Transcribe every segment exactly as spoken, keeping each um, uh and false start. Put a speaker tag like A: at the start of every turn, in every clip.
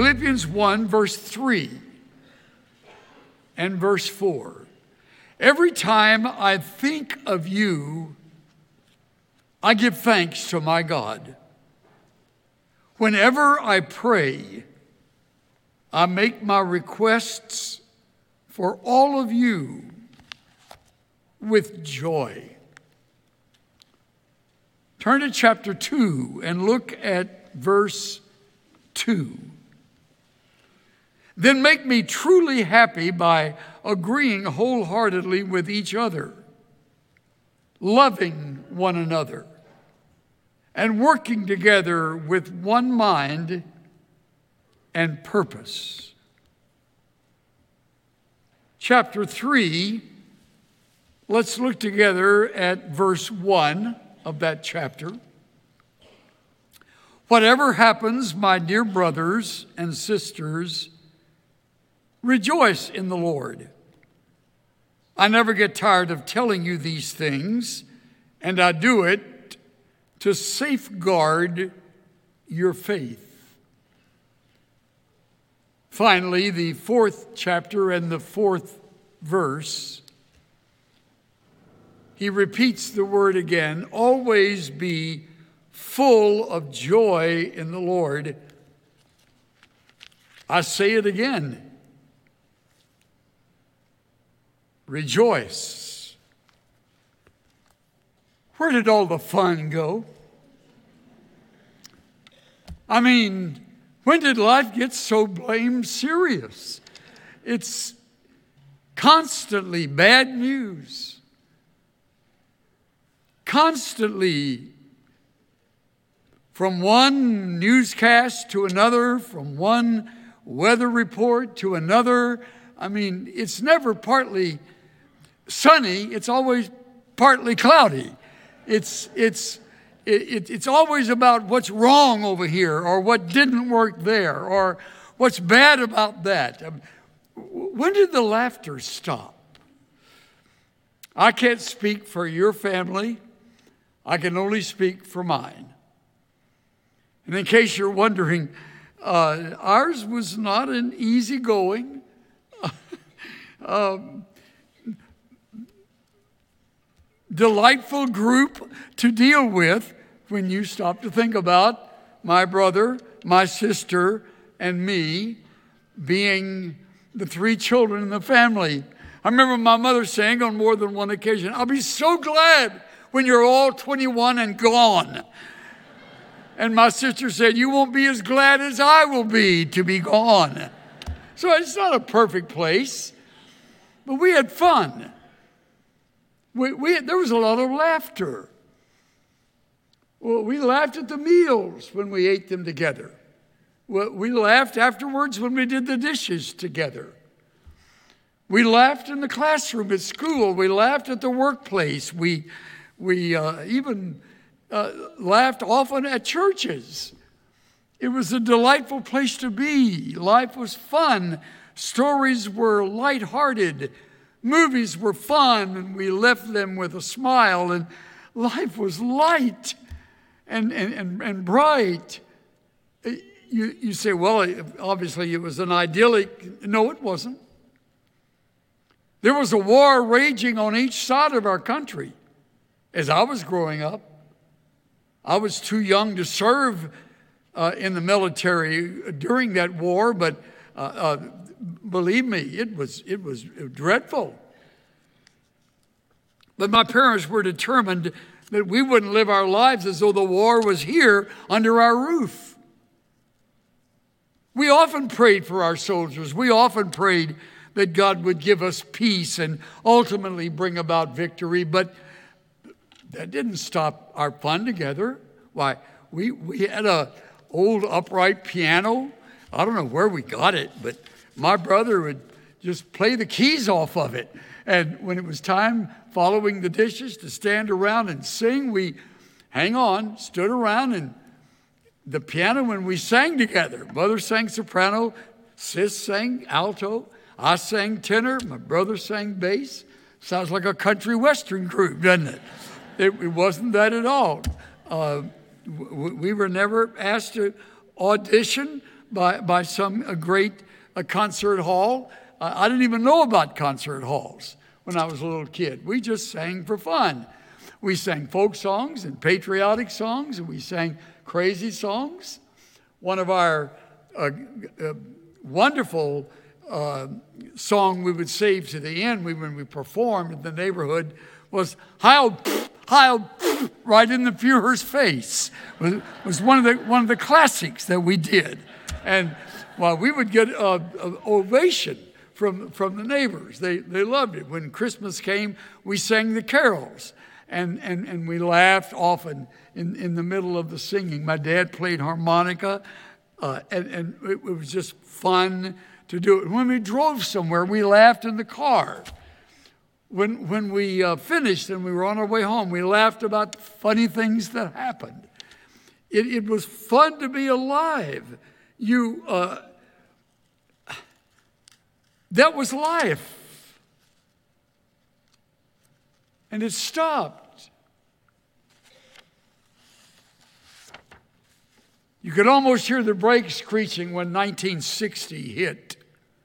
A: Philippians one, verse three and verse four. Every time I think of you, I give thanks to my God. Whenever I pray, I make my requests for all of you with joy. Turn to chapter two and look at verse two. Then make me truly happy by agreeing wholeheartedly with each other, loving one another, and working together with one mind and purpose. Chapter three, let's look together at verse one of that chapter. Whatever happens, my dear brothers and sisters, rejoice in the Lord. I never get tired of telling you these things, and I do it to safeguard your faith. Finally, the fourth chapter and the fourth verse, he repeats the word again, always be full of joy in the Lord. I say it again. Rejoice. Where did all the fun go? I mean, when did life get so blamed serious? It's constantly bad news. Constantly from one newscast to another, from one weather report to another. I mean, it's never partly sunny, it's always partly cloudy. It's, it's, it, it's always about what's wrong over here or what didn't work there or what's bad about that. When did the laughter stop? I can't speak for your family. I can only speak for mine. And in case you're wondering, uh, ours was not an easygoing, um, delightful group to deal with when you stop to think about my brother, my sister, and me being the three children in the family. I remember my mother saying on more than one occasion, I'll be so glad when you're all twenty-one and gone. And my sister said, you won't be as glad as I will be to be gone. So it's not a perfect place, but we had fun. We, we, there was a lot of laughter. Well, we laughed at the meals when we ate them together. Well, we laughed afterwards when we did the dishes together. We laughed in the classroom at school. We laughed at the workplace. We, we uh, even uh, laughed often at churches. It was a delightful place to be. Life was fun. Stories were lighthearted. Movies were fun, and we left them with a smile, and life was light and, and, and, and bright. You, you say, well, obviously it was an idyllic. No, it wasn't. There was a war raging on each side of our country as I was growing up. I was too young to serve uh, in the military during that war, but uh, uh, believe me, it was, it was dreadful. But my parents were determined that we wouldn't live our lives as though the war was here under our roof. We often prayed for our soldiers. We often prayed that God would give us peace and ultimately bring about victory, but that didn't stop our fun together. Why, we, we had a old upright piano. I don't know where we got it, but my brother would just play the keys off of it. And when it was time following the dishes to stand around and sing, we, hang on, stood around and the piano when we sang together. Mother sang soprano, sis sang alto, I sang tenor, my brother sang bass. Sounds like a country western group, doesn't it? It, it wasn't that at all. Uh, w- we were never asked to audition by, by some a great a concert hall. Uh, I didn't even know about concert halls when I was a little kid. We just sang for fun. We sang folk songs and patriotic songs, and we sang crazy songs. One of our uh, uh, wonderful uh, song we would save to the end when we performed in the neighborhood was "Heil, Heil," right in the Führer's face. It was, was one of the one of the classics that we did, and well, we would get an ovation from from the neighbors. They they loved it. When Christmas came, we sang the carols, and and and we laughed often in in the middle of the singing. My dad played harmonica, uh, and and it, it was just fun to do it. When we drove somewhere, we laughed in the car. When when we uh, finished and we were on our way home, we laughed about funny things that happened. It, it was fun to be alive. You, uh, that was life. And it stopped. You could almost hear the brakes screeching when nineteen sixty hit.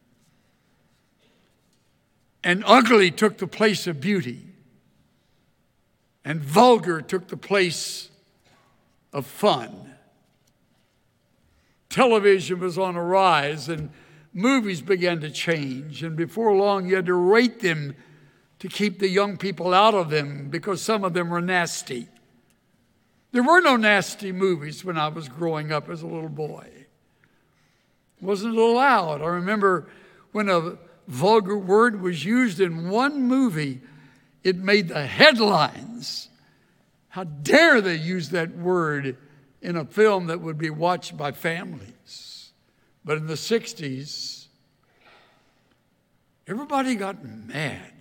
A: And ugly took the place of beauty. And vulgar took the place of fun. Television was on a rise, and movies began to change. And before long, you had to rate them to keep the young people out of them because some of them were nasty. There were no nasty movies when I was growing up as a little boy. It wasn't allowed. I remember when a vulgar word was used in one movie, it made the headlines. How dare they use that word in a film that would be watched by families? But in the sixties, everybody got mad.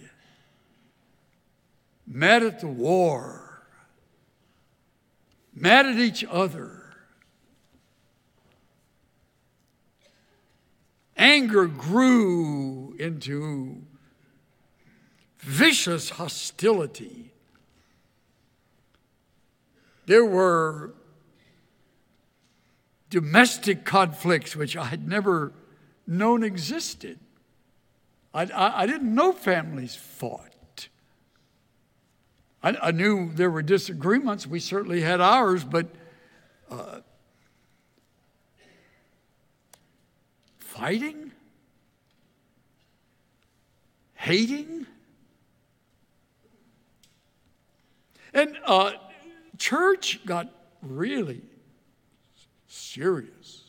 A: Mad at the war. Mad at each other. Anger grew into vicious hostility. There were domestic conflicts which I had never known existed. I, I, I didn't know families fought. I, I knew there were disagreements. We certainly had ours, but uh, fighting? Hating? And uh, church got really serious.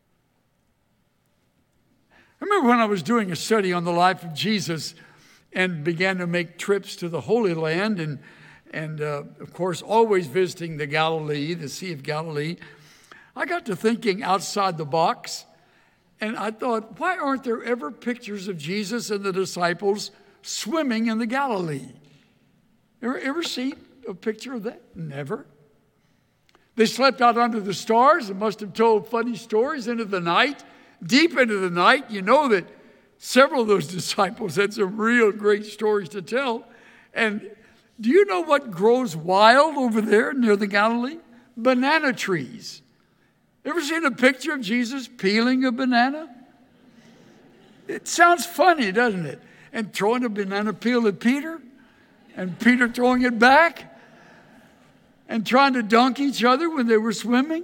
A: I remember when I was doing a study on the life of Jesus and began to make trips to the Holy Land and, and uh, of course, always visiting the Galilee, the Sea of Galilee, I got to thinking outside the box. And I thought, why aren't there ever pictures of Jesus and the disciples swimming in the Galilee? Ever, ever seen a picture of that? Never. They slept out under the stars and must have told funny stories into the night. Deep into the night, you know that several of those disciples had some real great stories to tell. And do you know what grows wild over there near the Galilee? Banana trees. Ever seen a picture of Jesus peeling a banana? It sounds funny, doesn't it? And throwing a banana peel at Peter, and Peter throwing it back, and trying to dunk each other when they were swimming.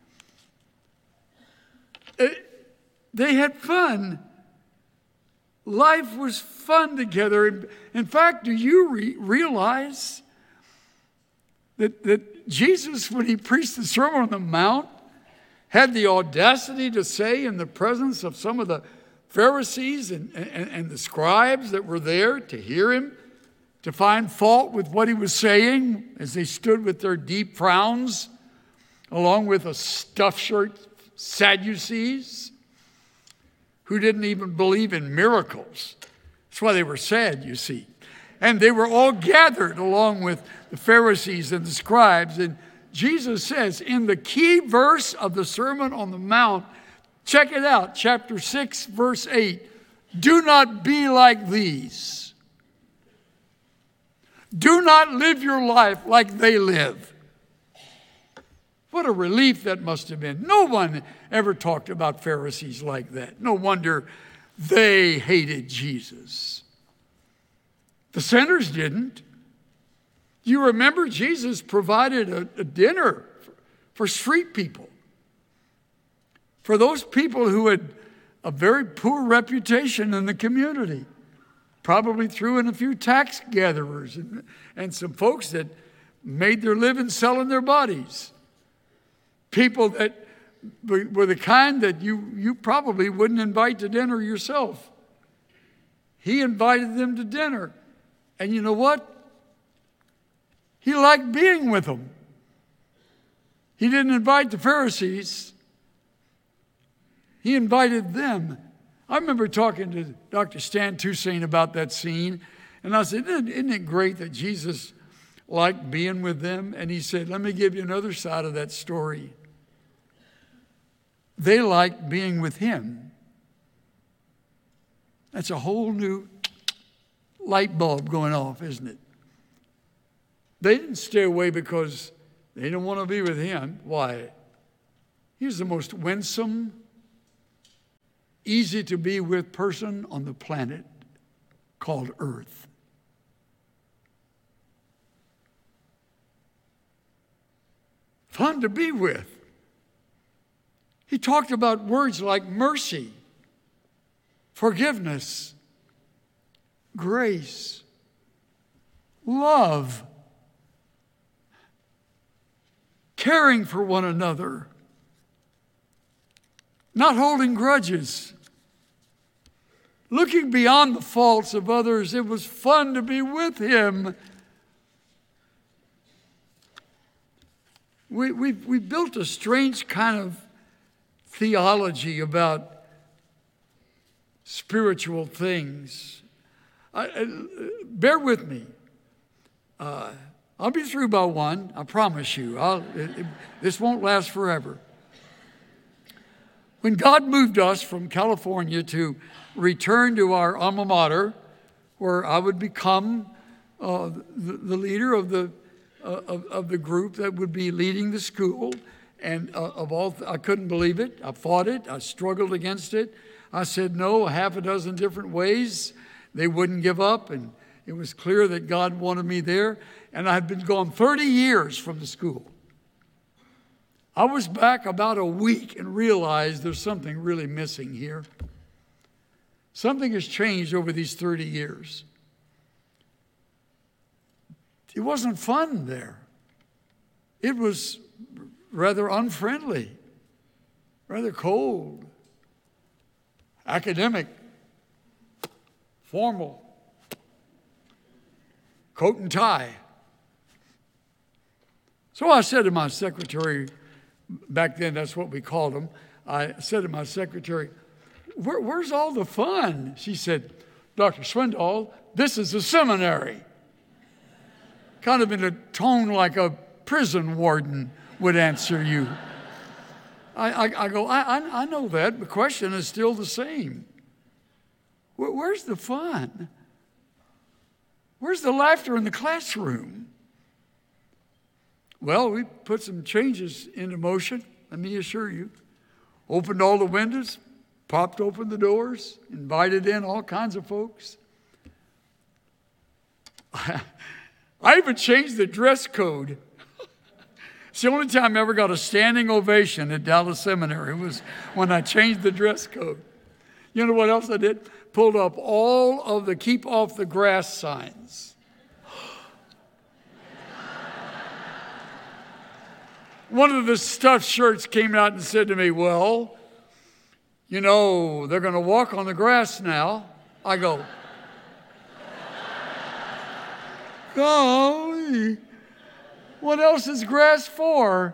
A: It, they had fun. Life was fun together. In fact, do you re- realize that, that Jesus, when he preached the Sermon on the Mount, had the audacity to say in the presence of some of the Pharisees and, and, and the scribes that were there to hear him, to find fault with what he was saying as they stood with their deep frowns, along with a stuffed shirt Sadducees who didn't even believe in miracles. That's why they were sad, you see. And they were all gathered along with the Pharisees and the scribes. And Jesus says in the key verse of the Sermon on the Mount, check it out, chapter six, verse eight, do not be like these. Do not live your life like they live. What a relief that must have been. No one ever talked about Pharisees like that. No wonder they hated Jesus. The sinners didn't. You remember Jesus provided a, a dinner for, for street people. For those people who had a very poor reputation in the community. Probably threw in a few tax gatherers and, and some folks that made their living selling their bodies. People that were the kind that you, you probably wouldn't invite to dinner yourself. He invited them to dinner. And you know what? He liked being with them. He didn't invite the Pharisees. He invited them. I remember talking to Doctor Stan Toussaint about that scene. And I said, isn't, isn't it great that Jesus liked being with them? And he said, let me give you another side of that story. They liked being with him. That's a whole new light bulb going off, isn't it? They didn't stay away because they didn't want to be with him. Why? He was the most winsome, easy to be with person on the planet called Earth. Fun to be with. He talked about words like mercy, forgiveness, grace, love, caring for one another, not holding grudges, looking beyond the faults of others. It was fun to be with him. We, we, we built a strange kind of theology about spiritual things. I, I, bear with me. Uh, I'll be through by one. I promise you. I'll, it, it, this won't last forever. When God moved us from California to return to our alma mater, where I would become uh, the, the leader of the uh, of, of the group that would be leading the school, and uh, of all, I couldn't believe it. I fought it. I struggled against it. I said no a half a dozen different ways. They wouldn't give up, and it was clear that God wanted me there. And I had been gone thirty years from the school. I was back about a week and realized there's something really missing here. Something has changed over these thirty years. It wasn't fun there. It was rather unfriendly, rather cold, academic, formal, coat and tie. So I said to my secretary, back then that's what we called them, I said to my secretary, Where, where's all the fun? She said, Doctor Swindoll, this is a seminary. Kind of in a tone like a prison warden would answer you. I, I, I go, I, I know that. The question is still the same. Where, where's the fun? Where's the laughter in the classroom? Well, we put some changes into motion, let me assure you. Opened all the windows, popped open the doors, invited in all kinds of folks. I even changed the dress code. It's the only time I ever got a standing ovation at Dallas Seminary was when I changed the dress code. You know what else I did? Pulled up all of the keep off the grass signs. One of the stuffed shirts came out and said to me, well, you know, they're going to walk on the grass now. I go, golly, what else is grass for?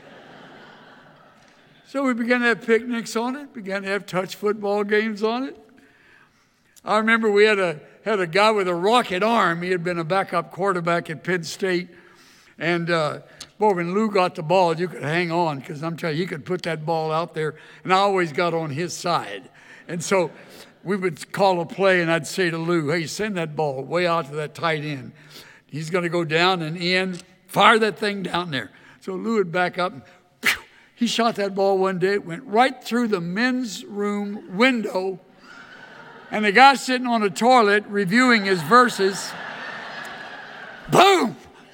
A: So we began to have picnics on it, began to have touch football games on it. I remember we had a had a guy with a rocket arm. He had been a backup quarterback at Penn State. And uh, boy, when Lou got the ball, you could hang on because I'm telling you, he could put that ball out there. And I always got on his side. And so we would call a play, and I'd say to Lou, hey, send that ball way out to that tight end. He's going to go down and in. Fire that thing down there. So Lou would back up and He shot that ball one day. It went right through the men's room window. And the guy sitting on a toilet reviewing his verses, boom!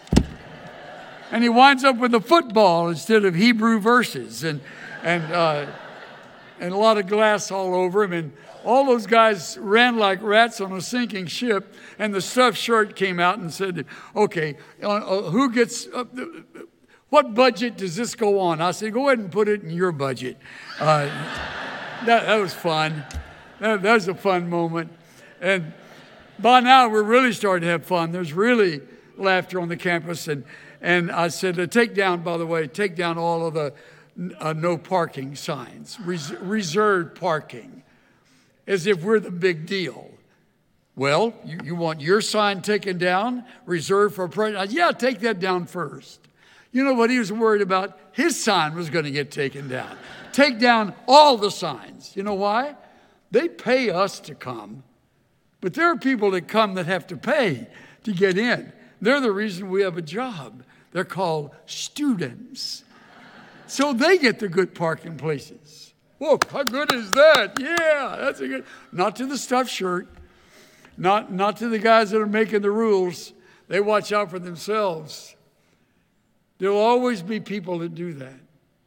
A: And he winds up with a football instead of Hebrew verses. And, and, uh, and a lot of glass all over him. And all those guys ran like rats on a sinking ship. And the stuffed shirt came out and said, okay, uh, who gets, uh, what budget does this go on? I said, go ahead and put it in your budget. Uh, that, that was fun. That, that was a fun moment. And by now, we're really starting to have fun. There's really laughter on the campus. And, and I said, uh, take down, by the way, take down all of the uh, no parking signs, res- reserved parking, as if we're the big deal. Well, you, you want your sign taken down, reserved for president? Yeah, take that down first. You know what he was worried about? His sign was going to get taken down. Take down all the signs. You know why? They pay us to come, but there are people that come that have to pay to get in. They're the reason we have a job. They're called students. So they get the good parking places. Whoa, how good is that? Yeah, that's a good. Not to the stuffed shirt, not, not to the guys that are making the rules. They watch out for themselves. There'll always be people that do that.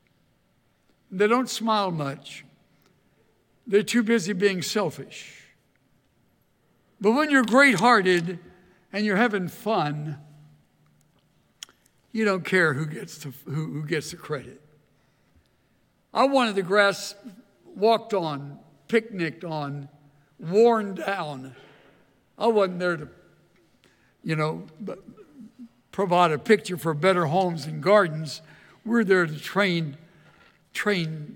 A: They don't smile much. They're too busy being selfish. But when you're great-hearted and you're having fun, you don't care who gets the, who, who gets the credit. I wanted the grass walked on, picnicked on, worn down. I wasn't there to, you know, provide a picture for better homes and gardens. We're there to train, train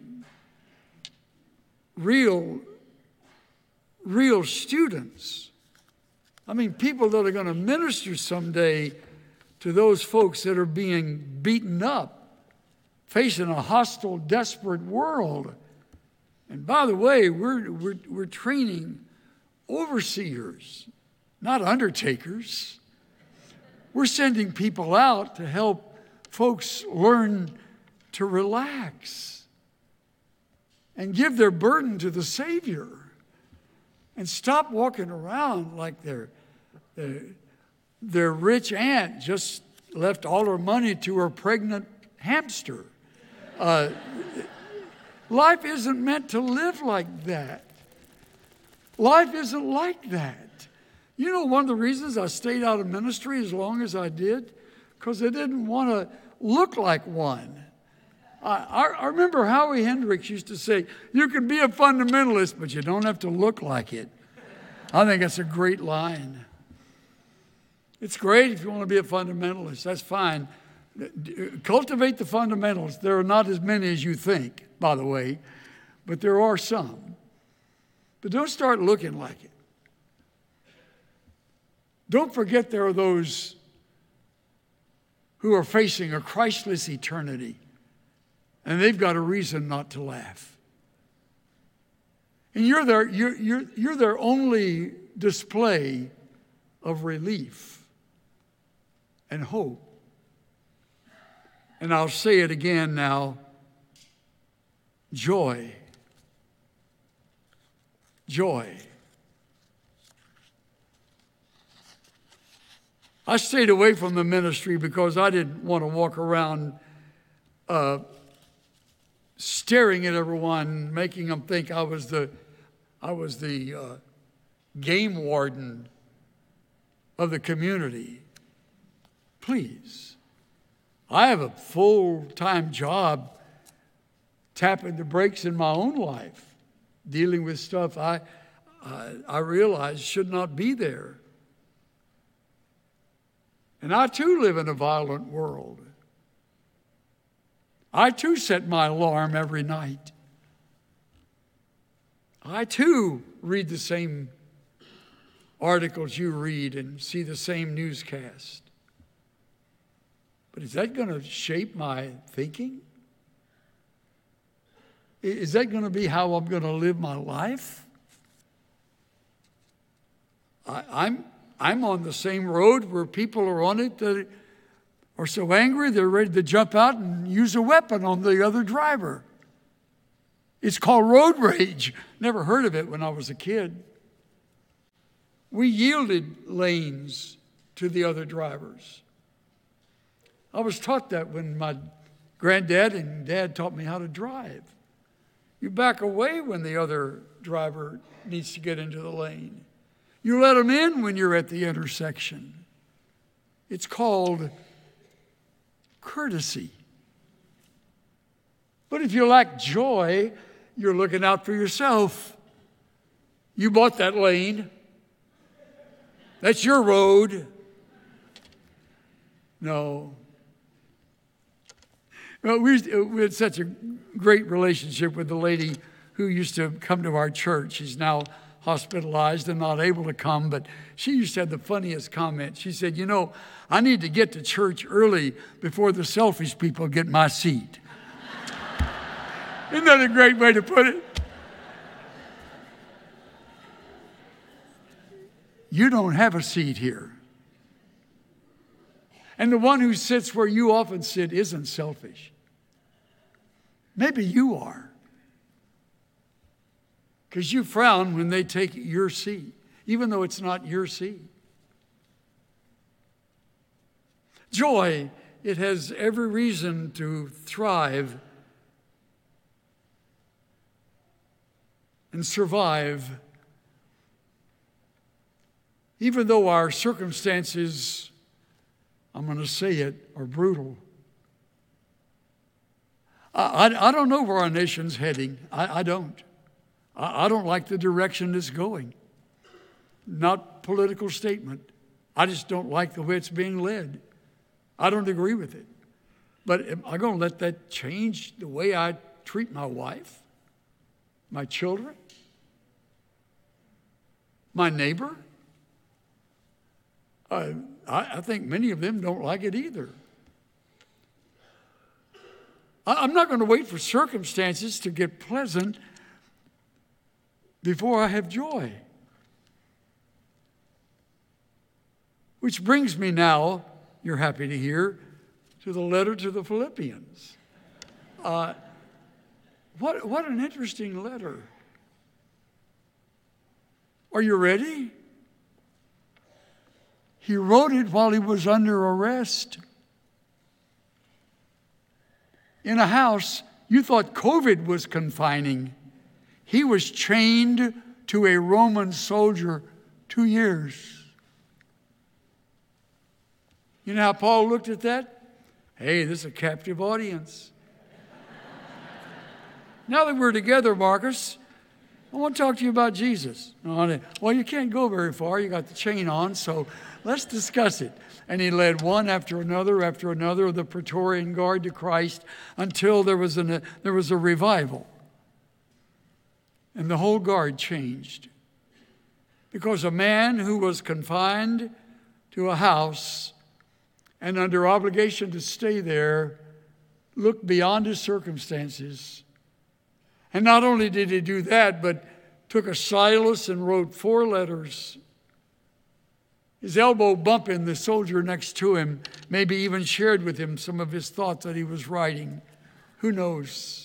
A: real, real students. I mean, people that are going to minister someday to those folks that are being beaten up, facing a hostile, desperate world. And by the way, we're, we're, we're training overseers, not undertakers. We're sending people out to help folks learn to relax and give their burden to the Savior and stop walking around like their, their, their rich aunt just left all her money to her pregnant hamster. Uh, life isn't meant to live like that. Life isn't like that. You know, one of the reasons I stayed out of ministry as long as I did, because I didn't want to look like one. I, I remember Howie Hendricks used to say, you can be a fundamentalist, but you don't have to look like it. I think that's a great line. It's great if you want to be a fundamentalist. That's fine. Cultivate the fundamentals. There are not as many as you think, by the way, but there are some. But don't start looking like it. Don't forget there are those who are facing a Christless eternity. And they've got a reason not to laugh. And you're their, you're, you're, you're their only display of relief and hope. And I'll say it again now. Joy. Joy. I stayed away from the ministry because I didn't want to walk around uh, staring at everyone, making them think I was the, I was the uh, game warden of the community. Please. I have a full-time job tapping the brakes in my own life, dealing with stuff I, I, I realize should not be there. And I too live in a violent world. I too set my alarm every night. I too read the same articles you read and see the same newscast. But is that going to shape my thinking? Is that going to be how I'm going to live my life? I, I'm, I'm on the same road where people are on it that are so angry they're ready to jump out and use a weapon on the other driver. It's called road rage. Never heard of it when I was a kid. We yielded lanes to the other drivers. I was taught that when my granddad and dad taught me how to drive. You back away when the other driver needs to get into the lane. You let them in when you're at the intersection. It's called courtesy. But if you lack joy, you're looking out for yourself. You bought that lane. That's your road. No. Well, we, we had such a great relationship with the lady who used to come to our church. She's now hospitalized and not able to come, but she used to have the funniest comment. She said, you know, I need to get to church early before the selfish people get my seat. Isn't that a great way to put it? You don't have a seat here. And the one who sits where you often sit isn't selfish. Maybe you are. Because you frown when they take your seat, even though it's not your seat. Joy, it has every reason to thrive and survive, even though our circumstances, I'm going to say it, are brutal. I, I, I don't know where our nation's heading. I, I don't. I, I don't like the direction it's going. Not political statement. I just don't like the way it's being led. I don't agree with it. But am I going to let that change the way I treat my wife, my children, my neighbor? Uh, I, I think many of them don't like it either. I, I'm not going to wait for circumstances to get pleasant before I have joy. Which brings me now, you're happy to hear, to the letter to the Philippians. Uh, what, what an interesting letter. Are you ready? He wrote it while he was under arrest. In a house, you thought COVID was confining. He was chained to a Roman soldier two years. You know how Paul looked at that? Hey, this is a captive audience. Now that we're together, Marcus, I want to talk to you about Jesus. Well, you can't go very far. You got the chain on, so let's discuss it. And he led one after another after another of the Praetorian Guard to Christ until there was, an, there was a revival. And the whole guard changed. Because a man who was confined to a house and under obligation to stay there looked beyond his circumstances. And not only did he do that, but took a stylus and wrote four letters. His elbow bumping the soldier next to him, maybe even shared with him some of his thoughts that he was writing. Who knows?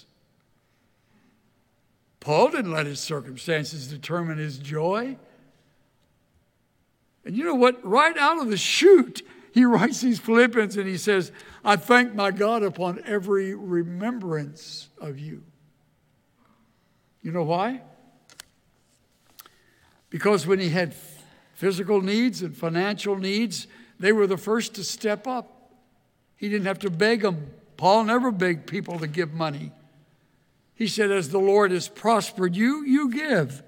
A: Paul didn't let his circumstances determine his joy. And you know what? Right out of the chute, he writes these Philippians and he says, I thank my God upon every remembrance of you. You know why? Because when he had physical needs and financial needs, they were the first to step up. He didn't have to beg them. Paul never begged people to give money. He said, as the Lord has prospered you, you give.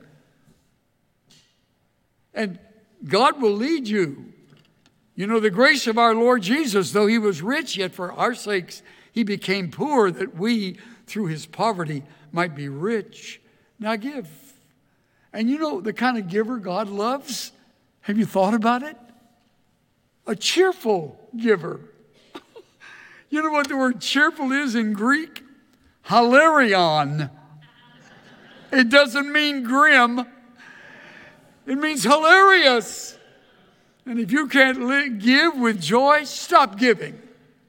A: And God will lead you. You know, the grace of our Lord Jesus, though he was rich, yet for our sakes he became poor, that we, through his poverty, might be rich. Now give. And you know the kind of giver God loves? Have you thought about it? A cheerful giver. You know what the word cheerful is in Greek? Hilarion. It doesn't mean grim. It means hilarious. And if you can't give with joy, stop giving.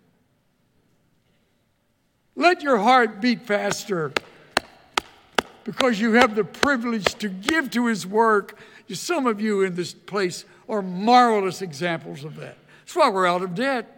A: Let your heart beat faster because you have the privilege to give to His work. Some of you in this place are marvelous examples of that. That's why we're out of debt.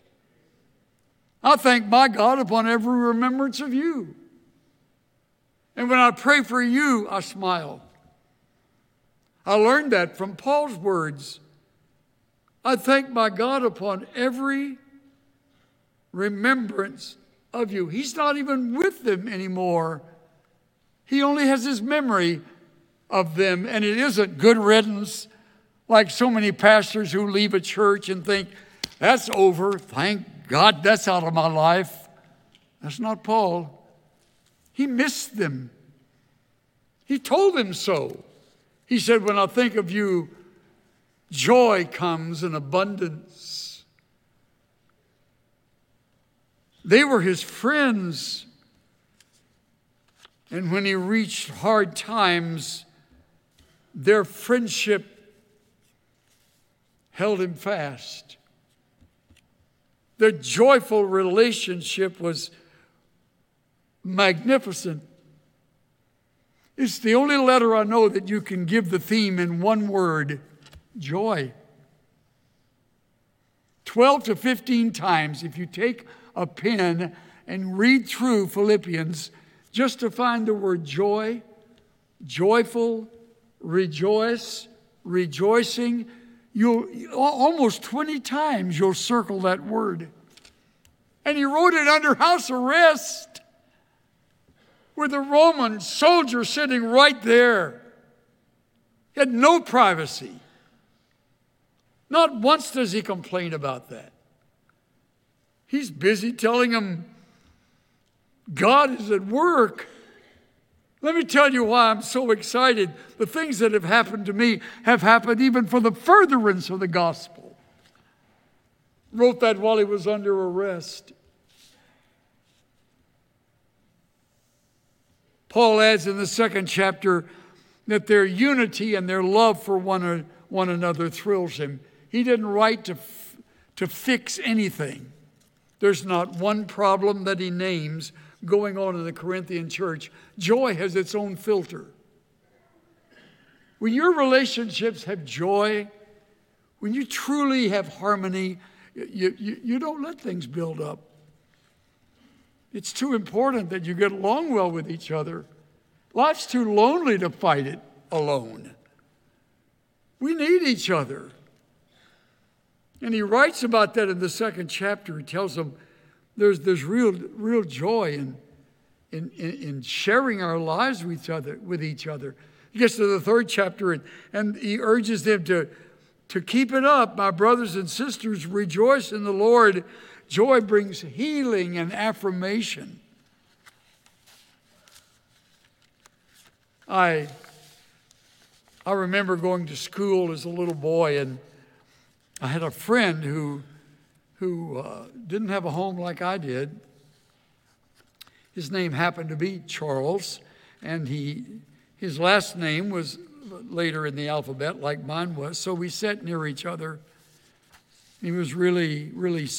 A: I thank my God upon every remembrance of you. And when I pray for you, I smile. I learned that from Paul's words. I thank my God upon every remembrance of you. He's not even with them anymore. He only has his memory of them, and it isn't good riddance like so many pastors who leave a church and think, that's over, thank God that's out of my life. That's not Paul. He missed them. He told them so. He said, when I think of you, joy comes in abundance. They were his friends. And when he reached hard times, their friendship held him fast. Their joyful relationship was magnificent. It's the only letter I know that you can give the theme in one word: joy. twelve to fifteen times, if you take a pen and read through Philippians, just to find the word joy, joyful, rejoice, rejoicing, you'll almost twenty times you'll circle that word. And he wrote it under house arrest with a Roman soldier sitting right there. He had no privacy. Not once does he complain about that. He's busy telling him God is at work. Let me tell you why I'm so excited. The things that have happened to me have happened even for the furtherance of the gospel. Wrote that while he was under arrest. Paul adds in the second chapter that their unity and their love for one, one another thrills him. He didn't write to, f- to fix anything. There's not one problem that he names going on in the Corinthian church. Joy has its own filter. When your relationships have joy, when you truly have harmony, you, you, you don't let things build up. It's too important that you get along well with each other. Life's too lonely to fight it alone. We need each other. And he writes about that in the second chapter. He tells them there's, there's real, real joy in, in, in sharing our lives with each other. With each other. He gets to the third chapter, and, and he urges them to, to keep it up. My brothers and sisters, rejoice in the Lord. Joy brings healing and affirmation. I, I remember going to school as a little boy, and I had a friend who, who uh, didn't have a home like I did. His name happened to be Charles, and he, his last name was later in the alphabet like mine was, so we sat near each other. He was really, really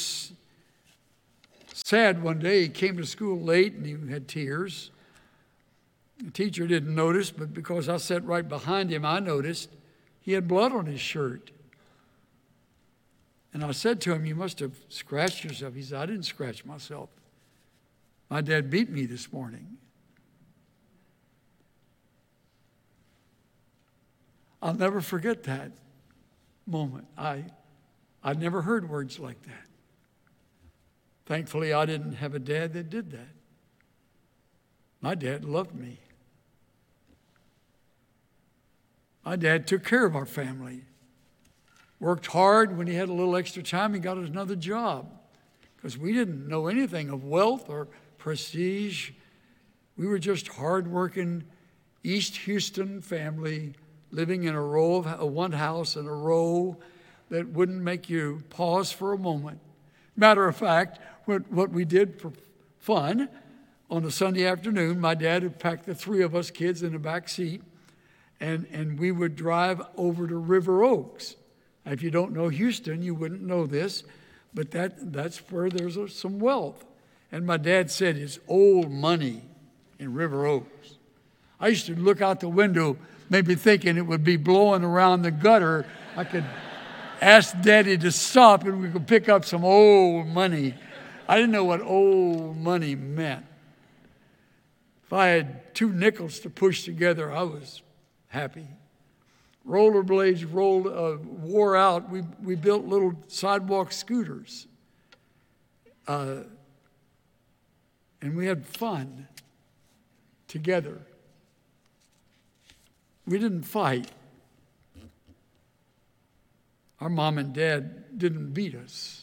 A: sad one day. He came to school late and he had tears. The teacher didn't notice, but because I sat right behind him, I noticed he had blood on his shirt. And I said to him, you must have scratched yourself. He said, I didn't scratch myself. My dad beat me this morning. I'll never forget that moment. I, I never heard words like that. Thankfully, I didn't have a dad that did that. My dad loved me. My dad took care of our family. Worked hard. When he had a little extra time, he got us another job. Because we didn't know anything of wealth or prestige. We were just hard-working East Houston family living in a row of a one house in a row that wouldn't make you pause for a moment. Matter of fact, what, what we did for fun, on a Sunday afternoon, my dad had packed the three of us kids in the back seat, and, and we would drive over to River Oaks. If you don't know Houston, you wouldn't know this, but that, that's where there's a, some wealth. And my dad said it's old money in River Oaks. I used to look out the window, maybe thinking it would be blowing around the gutter. I could ask Daddy to stop and we could pick up some old money. I didn't know what old money meant. If I had two nickels to push together, I was happy. Rollerblades rolled, uh, wore out. We, we built little sidewalk scooters. Uh, and we had fun together. We didn't fight. Our mom and dad didn't beat us.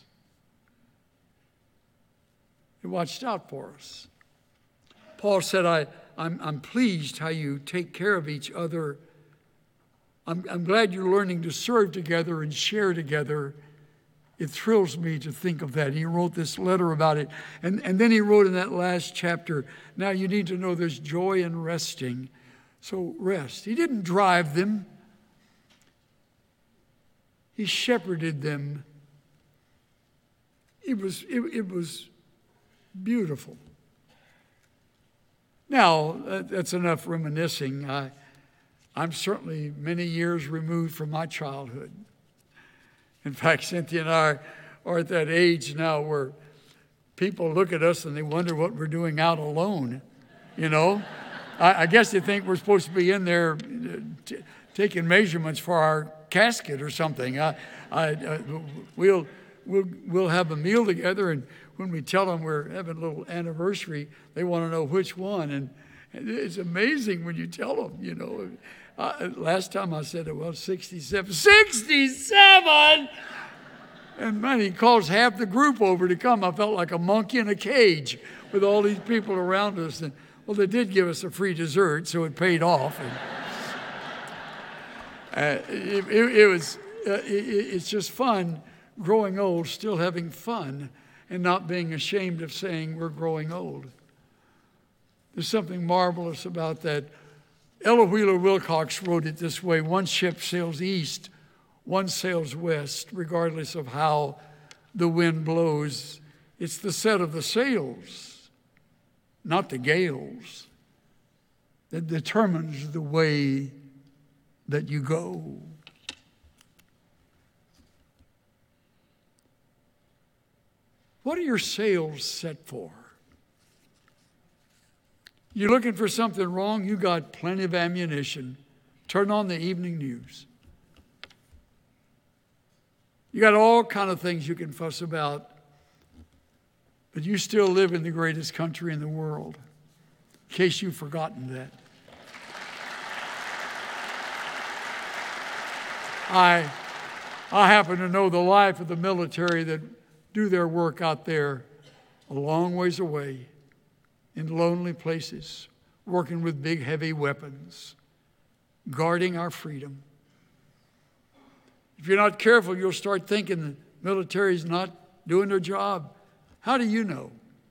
A: They watched out for us. Paul said, I, I'm, I'm pleased how you take care of each other. I'm, I'm glad you're learning to serve together and share together. It thrills me to think of that. He wrote this letter about it. And, and then he wrote in that last chapter, now you need to know there's joy in resting. So rest. He didn't drive them. He shepherded them. It was, it, it was beautiful. Now, that's enough reminiscing. I, I'm certainly many years removed from my childhood. In fact, Cynthia and I are at that age now where people look at us and they wonder what we're doing out alone, you know. I, I guess they think we're supposed to be in there t- taking measurements for our casket or something. I, I, I, we'll, we'll, we'll have a meal together, and when we tell them we're having a little anniversary, they want to know which one. And it's amazing when you tell them, you know. Uh, last time I said it was sixty-seven. sixty-seven! And man, he calls half the group over to come. I felt like a monkey in a cage with all these people around us. And well, they did give us a free dessert, so it paid off. And, uh, it, it, it was. Uh, it, it's just fun growing old, still having fun, and not being ashamed of saying we're growing old. There's something marvelous about that. Ella Wheeler Wilcox wrote it this way: one ship sails east, one sails west, regardless of how the wind blows. It's the set of the sails, not the gales, that determines the way that you go. What are your sails set for? You're looking for something wrong, you got plenty of ammunition. Turn on the evening news. You got all kind of things you can fuss about, but you still live in the greatest country in the world, in case you've forgotten that. I, I happen to know the life of the military that do their work out there a long ways away, in lonely places, working with big, heavy weapons, guarding our freedom. If you're not careful, you'll start thinking the military's not doing their job. How do you know?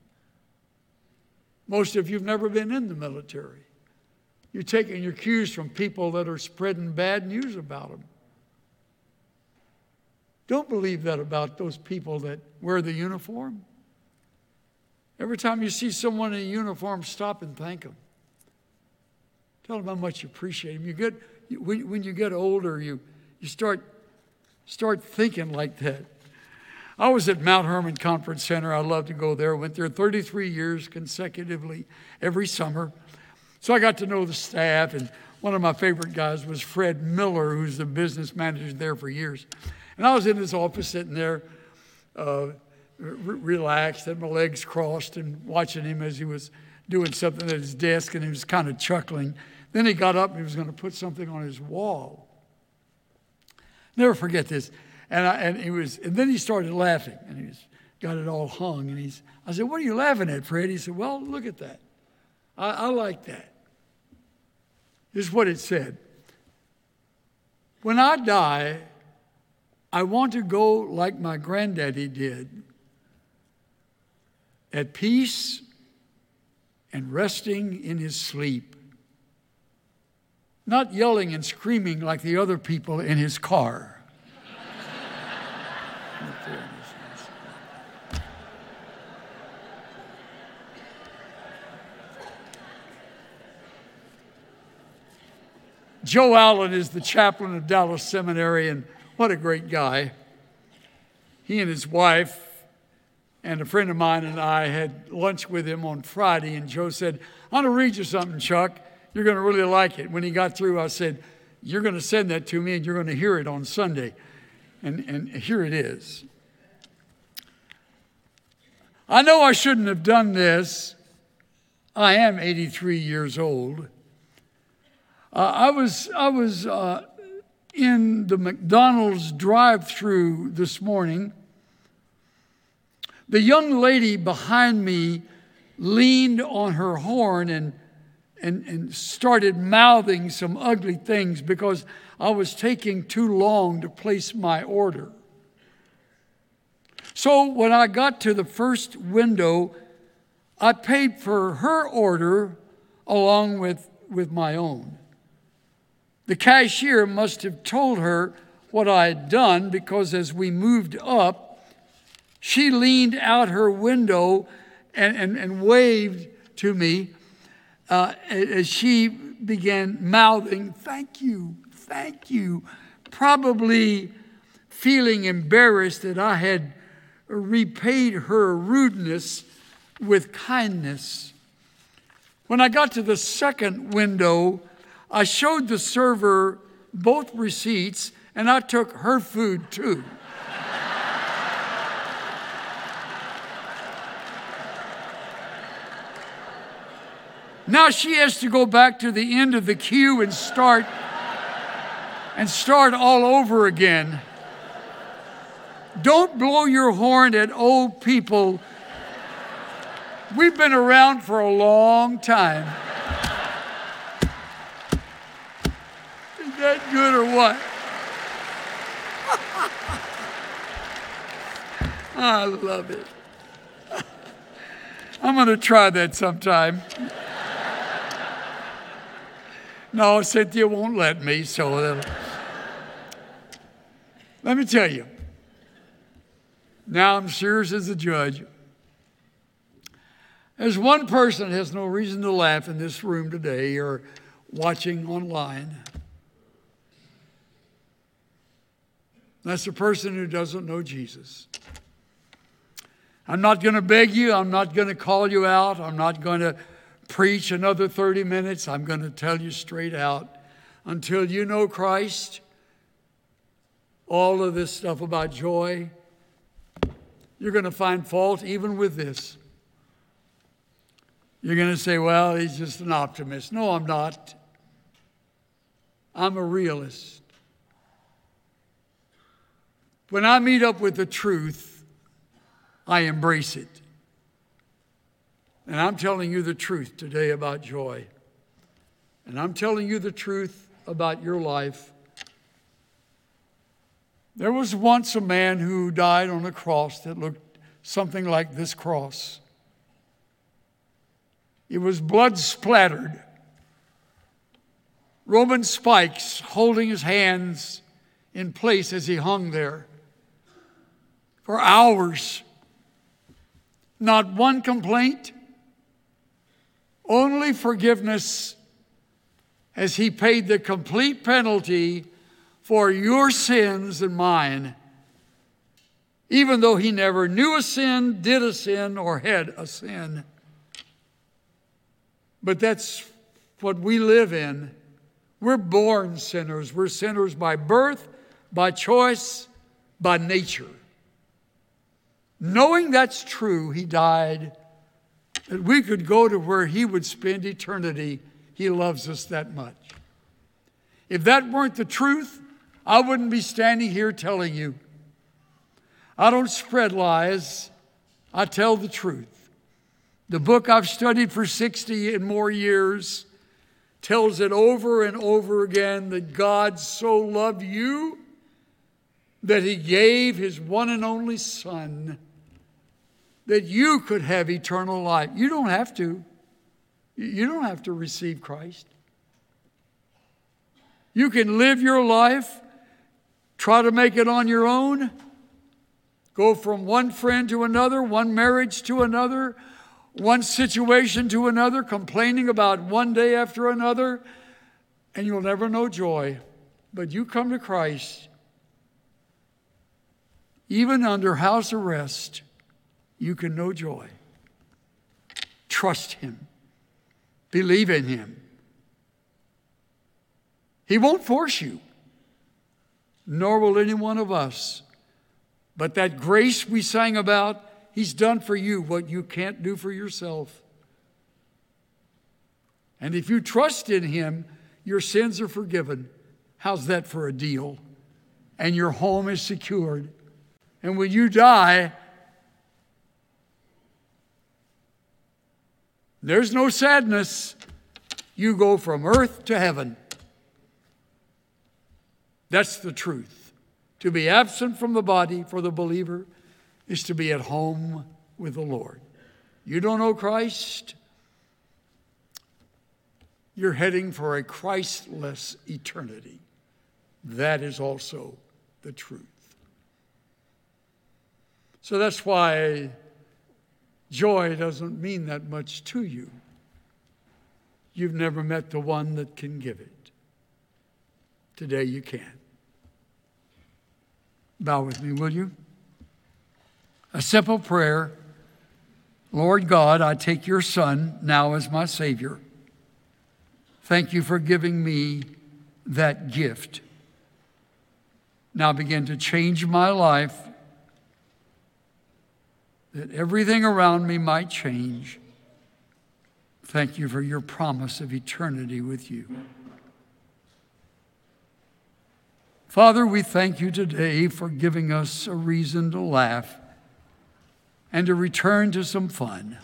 A: Most of you have never been in the military. You're taking your cues from people that are spreading bad news about them. Don't believe that about those people that wear the uniform. Every time you see someone in a uniform, stop and thank them. Tell them how much you appreciate them. You get, when, when you get older, you, you start, start thinking like that. I was at Mount Hermon Conference Center. I love to go there. Went there thirty-three years consecutively every summer. So I got to know the staff, and one of my favorite guys was Fred Miller, who's the business manager there for years. And I was in his office sitting there, uh, re- relaxed, had my legs crossed, and watching him as he was doing something at his desk, and he was kind of chuckling. Then he got up and he was going to put something on his wall. Never forget this. And I, and he was, and then he started laughing, and he was, got it all hung. And he's, I said, "What are you laughing at, Fred?" He said, "Well, look at that. I, I like that." This is what it said: "When I die, I want to go like my granddaddy did, at peace and resting in his sleep, not yelling and screaming like the other people in his car." Joe Allen is the chaplain of Dallas Seminary, and what a great guy. He and his wife and a friend of mine and I had lunch with him on Friday, and Joe said, "I want to read you something, Chuck. You're going to really like it." When he got through, I said, "You're going to send that to me, and you're going to hear it on Sunday." And, and here it is. I know I shouldn't have done this. I am eighty-three years old. Uh, I was I was uh, in the McDonald's drive-thru this morning. The young lady behind me leaned on her horn and, and, and started mouthing some ugly things because I was taking too long to place my order. So when I got to the first window, I paid for her order along with, with my own. The cashier must have told her what I had done, because as we moved up, she leaned out her window and, and, and waved to me uh, as she began mouthing, "Thank you, thank you," probably feeling embarrassed that I had repaid her rudeness with kindness. When I got to the second window, I showed the server both receipts, and I took her food too. Now she has to go back to the end of the queue and start and start all over again. Don't blow your horn at old people. We've been around for a long time. Is that good or what? I love it. I'm going to try that sometime. No, Cynthia won't let me, so uh, let me tell you. Now I'm serious as a judge. There's one person that has no reason to laugh in this room today or watching online. That's the person who doesn't know Jesus. I'm not going to beg you. I'm not going to call you out. I'm not going to preach another thirty minutes. I'm going to tell you straight out. Until you know Christ, all of this stuff about joy, you're going to find fault even with this. You're going to say, "Well, he's just an optimist." No, I'm not. I'm a realist. When I meet up with the truth, I embrace it. And I'm telling you the truth today about joy. And I'm telling you the truth about your life. There was once a man who died on a cross that looked something like this cross. It was blood splattered. Roman spikes holding his hands in place as he hung there for hours. Not one complaint, only forgiveness, as he paid the complete penalty for your sins and mine, even though he never knew a sin, did a sin, or had a sin. But that's what we live in. We're born sinners. We're sinners by birth, by choice, by nature. Knowing that's true, he died that we could go to where he would spend eternity. He loves us that much. If that weren't the truth, I wouldn't be standing here telling you. I don't spread lies. I tell the truth. The book I've studied for sixty and more years tells it over and over again that God so loved you that he gave his one and only Son that you could have eternal life. You don't have to. You don't have to receive Christ. You can live your life, try to make it on your own, go from one friend to another, one marriage to another, one situation to another, complaining about one day after another, and you'll never know joy. But you come to Christ, even under house arrest, you can know joy. Trust him. Believe in him. He won't force you, nor will any one of us. But that grace we sang about, he's done for you what you can't do for yourself. And if you trust in him, your sins are forgiven. How's that for a deal? And your home is secured. And when you die, there's no sadness. You go from earth to heaven. That's the truth. To be absent from the body for the believer is to be at home with the Lord. You don't know Christ? You're heading for a Christless eternity. That is also the truth. So that's why joy doesn't mean that much to you. You've never met the one that can give it. Today you can. Bow with me, will you? A simple prayer. Lord God, I take your Son now as my Savior. Thank you for giving me that gift. Now begin to change my life, that everything around me might change. Thank you for your promise of eternity with you. Father, we thank you today for giving us a reason to laugh and to return to some fun.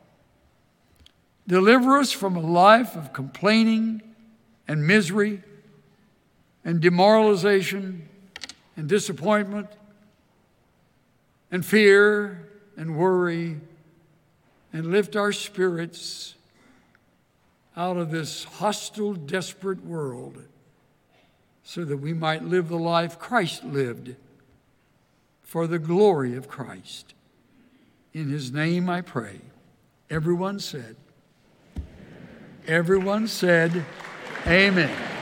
A: Deliver us from a life of complaining and misery and demoralization and disappointment and fear and worry, and lift our spirits out of this hostile, desperate world so that we might live the life Christ lived for the glory of Christ. In his name I pray. Everyone said, everyone said, amen.